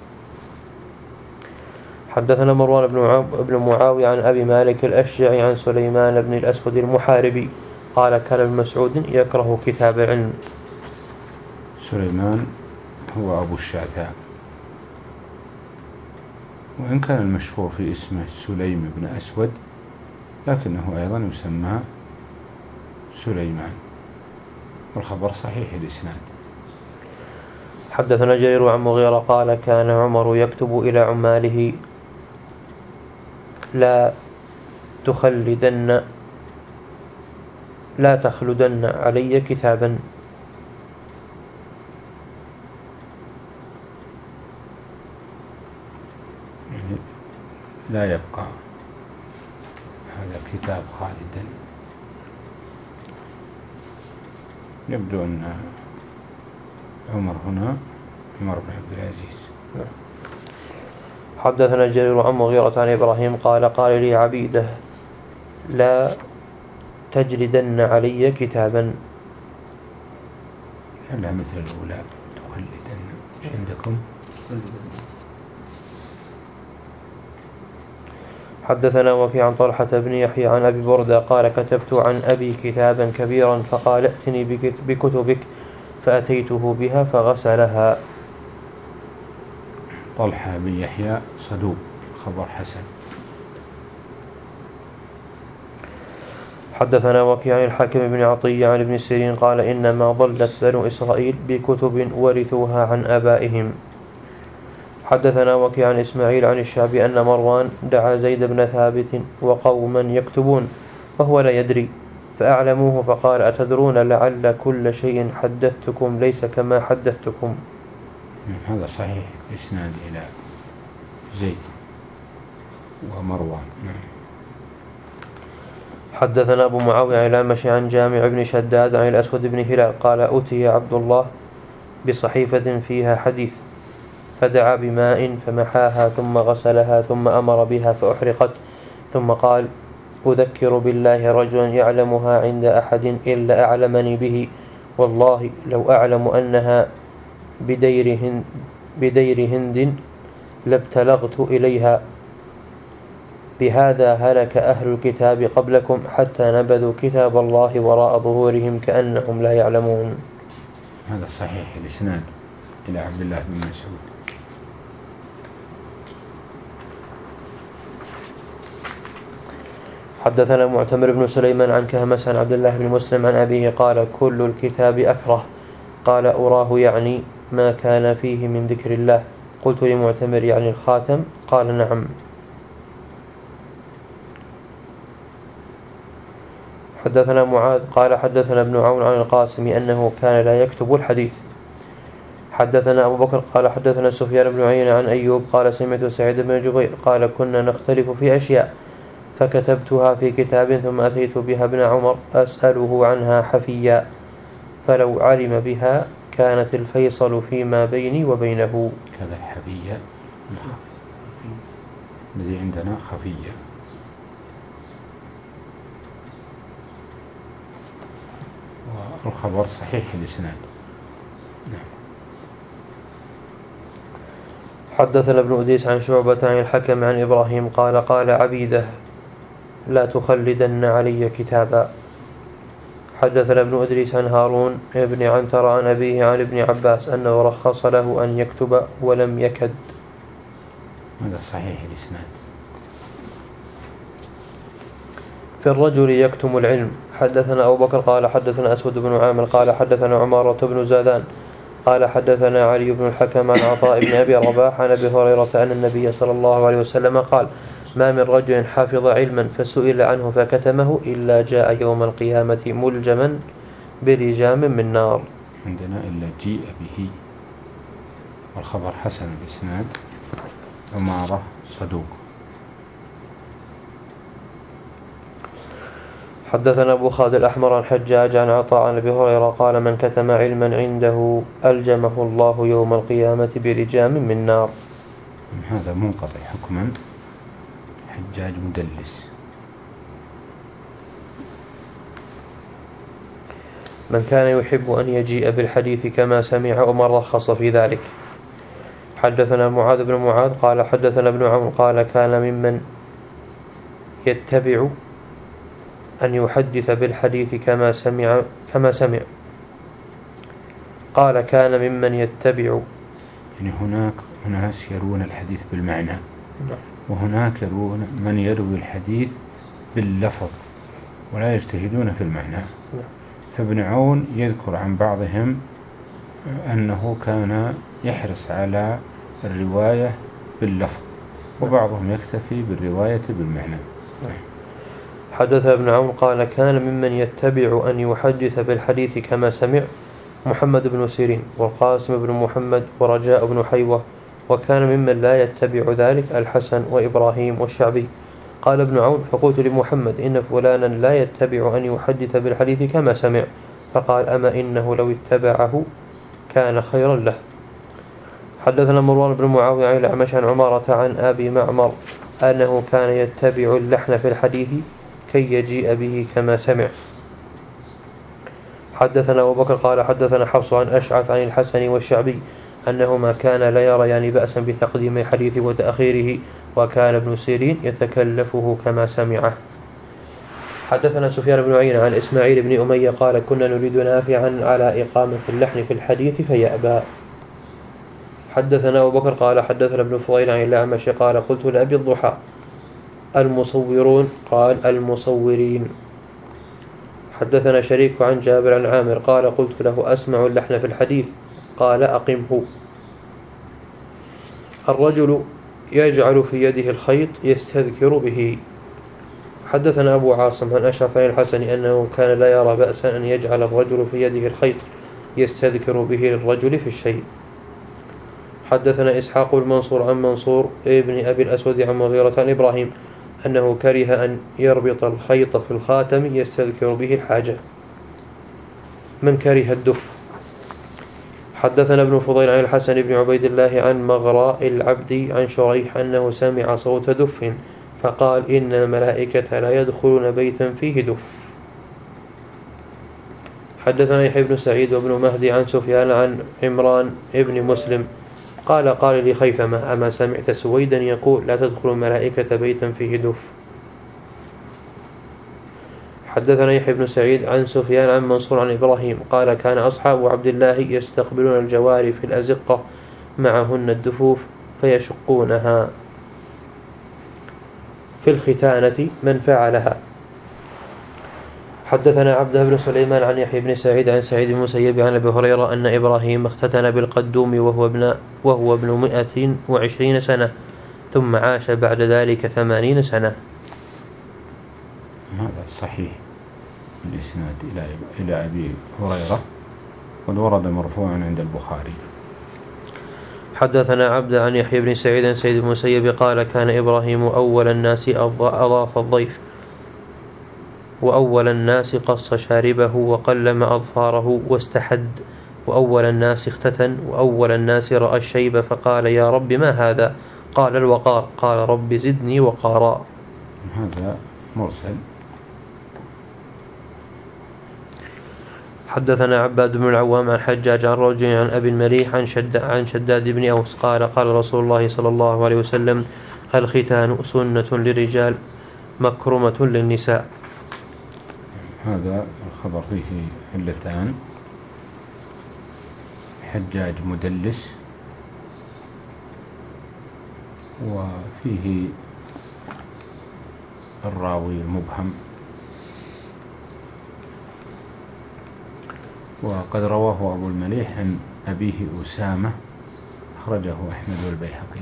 حدثنا مروان بن معاوية عن أبي مالك الأشجعي عن سليمان بن الأسود المحاربي قال كان ابن مسعود يكره كتاب العلم. سليمان هو أبو الشعثاء، وإن كان المشهور في اسمه سليم بن أسود، لكنه أيضا يسمى سليمان، والخبر صحيح الإسناد. حدثنا جرير عن مغيرة قال كان عمر يكتب إلى عماله لا تخلدن لا تخلدن علي كتابا. يعني لا يبقى هذا كتاب خالدا. يبدو أن عمر هنا عمر بن عبد العزيز. حدثنا جرير عن مغيرة عن إبراهيم قال قال لي عبيده لا تجلدن علي كتابا. لا مثل الأولى تخلدن. ايش عندكم؟ حدثنا وكيع عن طلحة بن يحيى عن أبي بردة قال كتبت عن أبي كتابا كبيرا فقال ائتني بكتبك، فأتيته بها فغسلها. طلحة بن يحيى صدوق، خبر حسن. حدثنا وكيع عن الحاكم بن عطية عن ابن سيرين قال إنما ضلت بنو إسرائيل بكتب ورثوها عن آبائهم. حدثنا وكيع عن إسماعيل عن الشعبي أن مروان دعا زيد بن ثابت وقوما يكتبون وهو لا يدري، فأعلموه فقال أتدرون لعل كل شيء حدثتكم ليس كما حدثتكم. هذا صحيح إسناد إلى زيد ومروان. حدثنا أبو معاوية عن الأعمش عن جامع بن شداد عن الأسود بن هلال قال أتي عبد الله بصحيفة فيها حديث، فدعا بماء فمحاها ثم غسلها ثم أمر بها فأحرقت، ثم قال أذكر بالله رجلا يعلمها عند أحد إلا أعلمني به، والله لو أعلم أنها بدير هند, بدير هند لابتلغت إليها، بهذا هلك أهل الكتاب قبلكم حتى نبذوا كتاب الله وراء ظهورهم كأنهم لا يعلمون. هذا صحيح الإسناد إلى عبد الله بن مسعود. حدثنا معتمر بن سليمان عن كهمس عن عبد الله بن مسلم عن أبيه قال كل الكتاب أكره، قال أراه يعني ما كان فيه من ذكر الله. قلت لمعتمر يعني الخاتم؟ قال نعم. حدثنا معاذ قال حدثنا ابن عون عن القاسم أنه كان لا يكتب الحديث. حدثنا أبو بكر قال حدثنا سفيان بن عيينة عن أيوب قال سمعت سعيد بن جبير قال كنا نختلف في أشياء فكتبتها في كتاب ثم أتيت بها ابن عمر أسأله عنها حفيا، فلو علم بها كانت الفيصل فيما بيني وبينه. كذا حفيا الذي عندنا خفية. والخبر صحيح الإسناد. نعم. حدثنا ابن أديس عن شعبة عن الحكم عن إبراهيم قال قال عبيده لا تخلدن علي كتابا. حدثنا ابن أدريس عن هارون ابن عنتر عن أبيه عن ابن عباس أنه رخص له أن يكتب ولم يكد. هذا صحيح الإسناد. في الرجل يكتم العلم. حدثنا أبو بكر قال حدثنا أسود بن عامر قال حدثنا عمارة بن زادان قال حدثنا علي بن الحكم عن عطاء بن أبي رباح عن أبي هريرة أن النبي صلى الله عليه وسلم قال ما من رجل حفظ علما فسئل عنه فكتمه إلا جاء يوم القيامة ملجما بلجام من نار. عندنا إلا جيء به، والخبر حسن الإسناد. عمارة صدوق. حدثنا أبو خالد الأحمر عن حجاج عن عطاء عن أبي هريرة قال من كتم علما عنده ألجمه الله يوم القيامة بلجام من نار. هذا منقطع حكما، حجاج مدلس. من كان يحب أن يجيء بالحديث كما سمع ومن رخص في ذلك. حدثنا معاذ بن معاذ قال حدثنا ابن عون قال كان ممن يتبع أن يحدث بالحديث كما سمع كما سمع قال كان ممن يتبع، يعني هناك ناس يروون الحديث بالمعنى وهناك يروون من يروي الحديث باللفظ ولا يجتهدون في المعنى. فابن عون يذكر عن بعضهم أنه كان يحرص على الرواية باللفظ وبعضهم يكتفي بالرواية بالمعنى. حدث ابن عون قال كان ممن يتبع أن يحدث بالحديث كما سمع محمد بن سيرين والقاسم بن محمد ورجاء بن حيوة، وكان ممن لا يتبع ذلك الحسن وإبراهيم والشعبي. قال ابن عون فقلت لمحمد إن فلانا لا يتبع أن يحدث بالحديث كما سمع، فقال أما إنه لو اتبعه كان خيرا له. حدثنا مروان بن معاوية عن الأعمش عن عمارة عن أبي معمر أنه كان يتبع اللحن في الحديث كي يجيء به كما سمع. حدثنا أبو بكر قال حدثنا حفص عن أشعث عن الحسن والشعبي أنهما كان لا يرى يعني بأسا بتقديم الحديث وتأخيره، وكان ابن سيرين يتكلفه كما سمعه. حدثنا سفيان بن عيينة عن إسماعيل بن أمية قال كنا نريد نافعا على إقامة اللحن في الحديث فيأبى. حدثنا أبو بكر قال حدثنا ابن فضيل عن الأعمش قال قلت لأبي الضحى المصورون قال المصورين. حدثنا شريك عن جابر عن عامر قال قلت له أسمع اللحن في الحديث قال أقمه. الرجل يجعل في يده الخيط يستذكر به. حدثنا أبو عاصم عن أشعث عن الحسن أنه كان لا يرى بأسا أن يجعل الرجل في يده الخيط يستذكر به للرجل في الشيء. حدثنا إسحاق بن منصور عن منصور ابن أبي الأسود عن مغيرة عن إبراهيم أنه كره أن يربط الخيط في الخاتم يستذكر به الحاجة. من كره الدف. حدثنا ابن فضيل عن الحسن بن عبيد الله عن مغراء العبد عن شريح أنه سمع صوت دف فقال إن الملائكة لا يدخلون بيتا فيه دف. حدثنا يحيى بن سعيد وابن مهدي عن سفيان عن عمران ابن مسلم قال قال لي خيثمة أما سمعت سويدا يقول لا تدخل الملائكة بيتا فيه دف. حدثنا يحيى بن سعيد عن سفيان عن منصور عن إبراهيم قال كان أصحاب عبد الله يستقبلون الجواري في الأزقة معهن الدفوف فيشقونها في الختانة من فعلها. حدثنا عبده بن سليمان عن يحيى بن سعيد عن سعيد بن المسيب عن أبي هريرة أن إبراهيم اختتن بالقدوم وهو ابن وهو ابن مئة وعشرين سنة ثم عاش بعد ذلك ثمانين سنة. هذا صحيح الإسناد إلى إلى أبي هريرة قد ورد مرفوعا عند البخاري. حدثنا عبد عن يحيى بن سعيد عن سعيد بن المسيب قال كان إبراهيم أول الناس أضاف الضيف وأول الناس قص شاربه وقلم أظفاره واستحد وأول الناس اختتن وأول الناس رأى الشيب فقال يا رب ما هذا قال الوقار قال رب زدني وقارا. هذا مرسل. حدثنا عباد بن العوام عن حجاج عن رجل عن أبي المليح عن, شد عن شداد بن أوس قال قال رسول الله صلى الله عليه وسلم الختان سنة للرجال مكرمة للنساء. هذا الخبر فيه علتان: حجاج مدلس وفيه الراوي المبهم، وقد رواه أبو المليح عن أبيه أسامة أخرجه أحمد والبيهقي.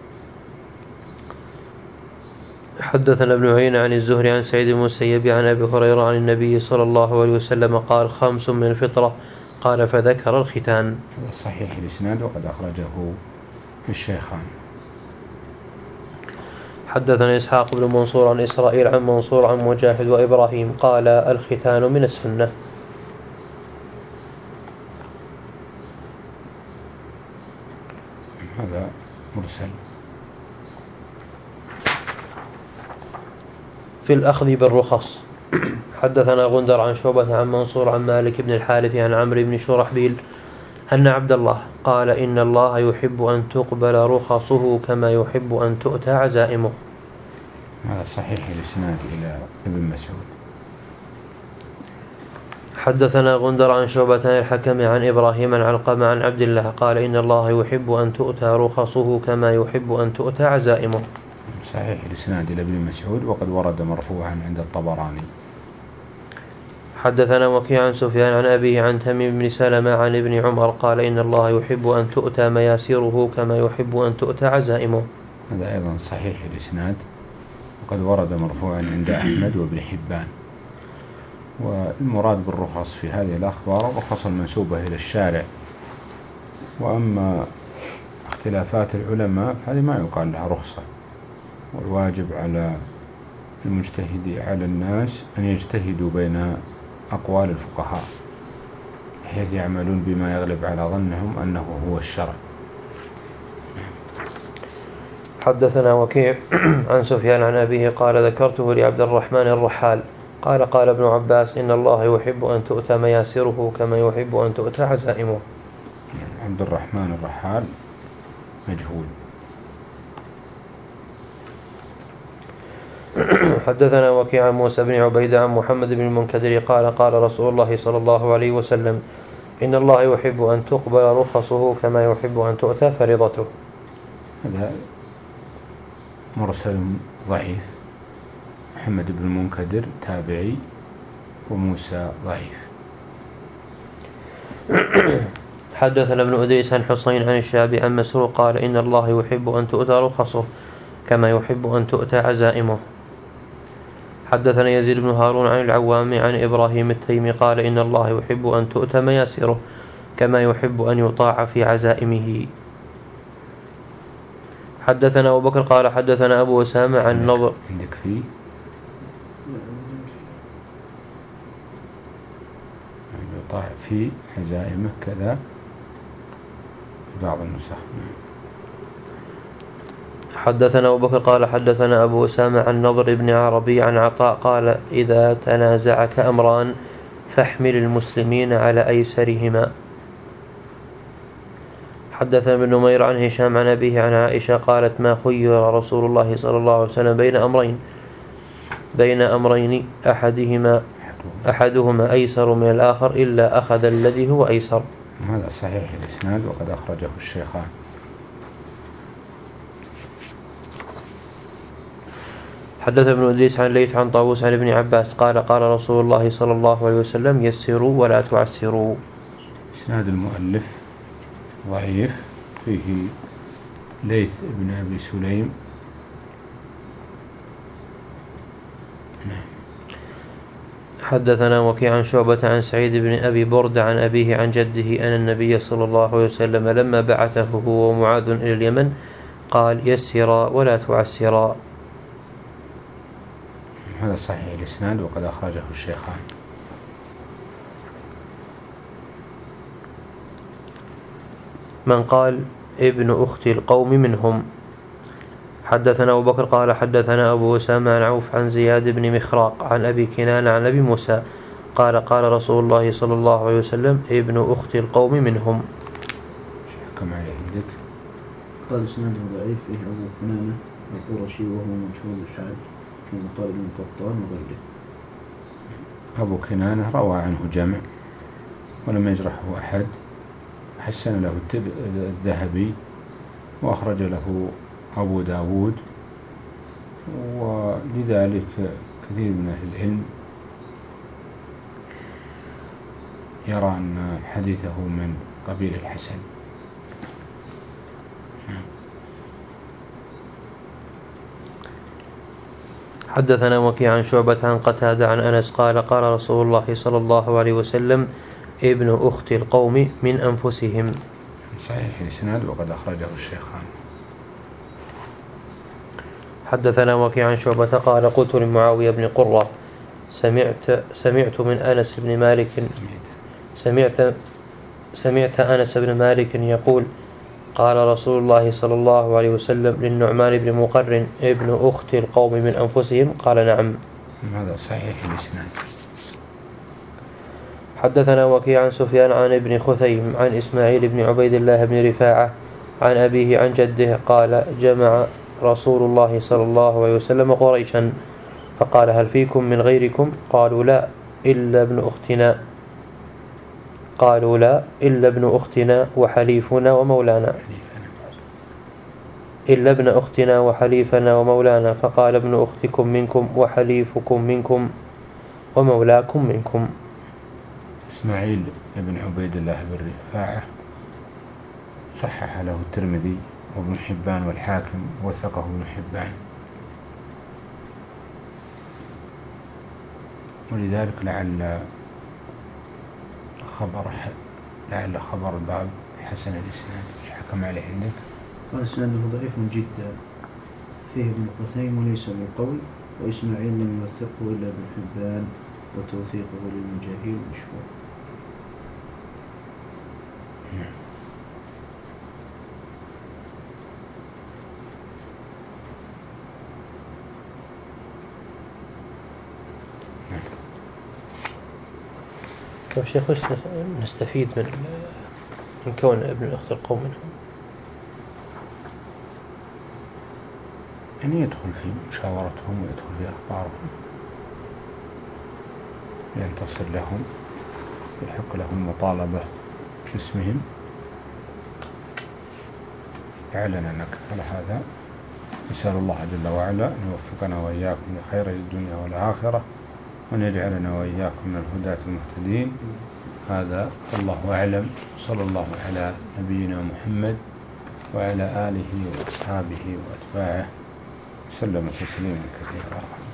حدثنا ابن عيينة عن الزهري عن سعيد بن المسيب عن أبي هريرة عن النبي صلى الله عليه وسلم قال خمس من الفطرة قال فذكر الختان. هذا صحيح الإسناد وقد أخرجه الشيخان. حدثنا إسحاق بن منصور عن إسرائيل عن منصور عن مجاهد وإبراهيم قال الختان من السنة. هذا مرسل. في الأخذ بالرخص. حدثنا غندر عن شعبة عن منصور عن مالك بن الحارث عن عمرو بن شرحبيل أن عبد الله قال إن الله يحب أن تقبل رخصه كما يحب أن تؤتى عزائمه. هذا صحيح الإسناد إلى ابن مسعود. حدثنا غندر عن شعبة عن الحكم عن إبراهيم عن علقمة عن عبد الله قال إن الله يحب أن تؤتى رخصه كما يحب أن تؤتى عزائمه. صحيح الإسناد إلى ابن مسعود وقد ورد مرفوعا عند الطبراني. حدثنا وكيع عن سفيان عن أبيه عن تميم بن سلمة عن ابن عمر قال إن الله يحب أن تؤتى مياسره كما يحب أن تؤتى عزائمه. هذا أيضا صحيح الإسناد وقد ورد مرفوعا عند أحمد وابن حبان. والمراد بالرخص في هذه الأخبار الرخص المنسوبة إلى الشارع، وأما اختلافات العلماء فهذه ما يقال لها رخصة، والواجب على المجتهد على الناس أن يجتهدوا بين أقوال الفقهاء بحيث يعملون بما يغلب على ظنهم أنه هو الشرع. حدثنا وكيع عن سفيان عن أبيه قال ذكرته لعبد الرحمن الرحال قال قال ابن عباس إن الله يحب أن تؤتى مياسره كما يحب أن تؤتى عزائمه. عبد الرحمن الرحال مجهول. حدثنا وكيع عن موسى بن عبيد عن محمد بن المنكدر قال قال رسول الله صلى الله عليه وسلم إن الله يحب أن تقبل رخصه كما يحب أن تؤتى فريضته. هذا مرسل ضعيف. محمد بن المنكدر تابعي وموسى ضعيف. حدثنا ابن أديس عن حسين عن الشعبي عن مسروق قال إن الله يحب أن تؤتى رخصه كما يحب أن تؤتى عزائمه. حدثنا يزيد بن هارون عن العوام عن إبراهيم التيمي قال إن الله يحب أن تؤتى مياسره كما يحب أن يطاع في عزائمه. حدثنا أبو بكر قال حدثنا أبو أسامة عن نضر. عندك فيه يطاع في عزائمه كذا في بعض النسخ. حدثنا أبو بكر قال حدثنا أبو أسامة عن نضر بن عربي عن عطاء قال إذا تنازعك أمران فاحمل المسلمين على أيسرهما. حدثنا ابن نمير عن هشام عن أبيه عن عائشة قالت ما خير رسول الله صلى الله عليه وسلم بين أمرين بين أمرين أحدهما أحدهما أيسر من الآخر إلا أخذ الذي هو أيسر. هذا صحيح الإسناد وقد أخرجه الشيخان. حدث ابن أدريس عن ليث عن طاووس عن ابن عباس قال قال رسول الله صلى الله عليه وسلم يسروا ولا تعسروا. إسناد المؤلف ضعيف فيه ليث بن أبي سليم. حدثنا وكيع عن شعبة عن سعيد بن أبي بردة عن أبيه عن جده أن النبي صلى الله عليه وسلم لما بعثه هو ومعاذ إلى اليمن قال يسرا ولا تعسرا. هذا صحيح الإسناد وقد أخرجه الشيخان. من قال ابن أخت القوم منهم. حدثنا أبو بكر قال حدثنا أبو أسامة عن عوف عن زياد بن مخراق عن أبي كنان عن أبي موسى قال قال رسول الله صلى الله عليه وسلم ابن أخت القوم منهم. كما عندك قال إسناده ضعيف فيه أبو كنانة القرشي وهو مجهول الحال كما قال ابن قطان وغيره. أبو كنانة روى عنه جمع ولم يجرحه أحد، حسن له الذهبي وأخرج له أبو داود، ولذلك كثير من أهل العلم يرى أن حديثه من قبيل الحسن. حدثنا وكيع عن شعبة عن قتادة عن أنس قال قال رسول الله صلى الله عليه وسلم ابن أخت القوم من أنفسهم. صحيح الإسناد وقد أخرجه الشيخان. حدثنا وكيع عن شعبة قال قلت لمعاوية بن قرة سمعت سمعت من أنس بن مالك سمعت سمعت أنس بن مالك يقول قال رسول الله صلى الله عليه وسلم للنعمان بن مقرن ابن أخت القوم من أنفسهم قال نعم. هذا صحيح الإسناد. حدثنا وكيع عن سفيان عن ابن خثيم عن إسماعيل بن عبيد الله بن رفاعة عن أبيه عن جده قال جمع رسول الله صلى الله عليه وسلم قريشا فقال هل فيكم من غيركم؟ قالوا لا إلا ابن أختنا قالوا لا إلا ابن أختنا وحليفنا ومولانا إلا ابن أختنا وحليفنا ومولانا فقال ابن أختكم منكم وحليفكم منكم ومولاكم منكم. إسماعيل بن عبيد الله بن رفاعة صحح له الترمذي وابن حبان والحاكم وثقه ابن حبان، ولذلك لعل خبر لعل خبر الباب حسن الإسناد. ايش حكم عليه عندك؟ قال إسناده ضعيف جدا فيه ابن خثيم وليس بالقول، وإسماعيل لم يوثقه إلا ابن حبان وتوثيقه للمجاهيل مشهور. طيب شيخ وش نستفيد من من كون ابن الأخت القوم منهم؟ أن يدخل في مشاورتهم ويدخل في أخبارهم ينتصر لهم، يحق لهم مطالبة باسمهم، يعلن أنك على هذا. نسأل الله جل وعلا أن يوفقنا وإياكم لخير الدنيا والآخرة، وأن يجعلنا وإياكم من الهداة المهتدين. هذا والله أعلم، صلى الله على نبينا محمد وعلى آله وأصحابه وأتباعه وسلم تسليما كثيرا.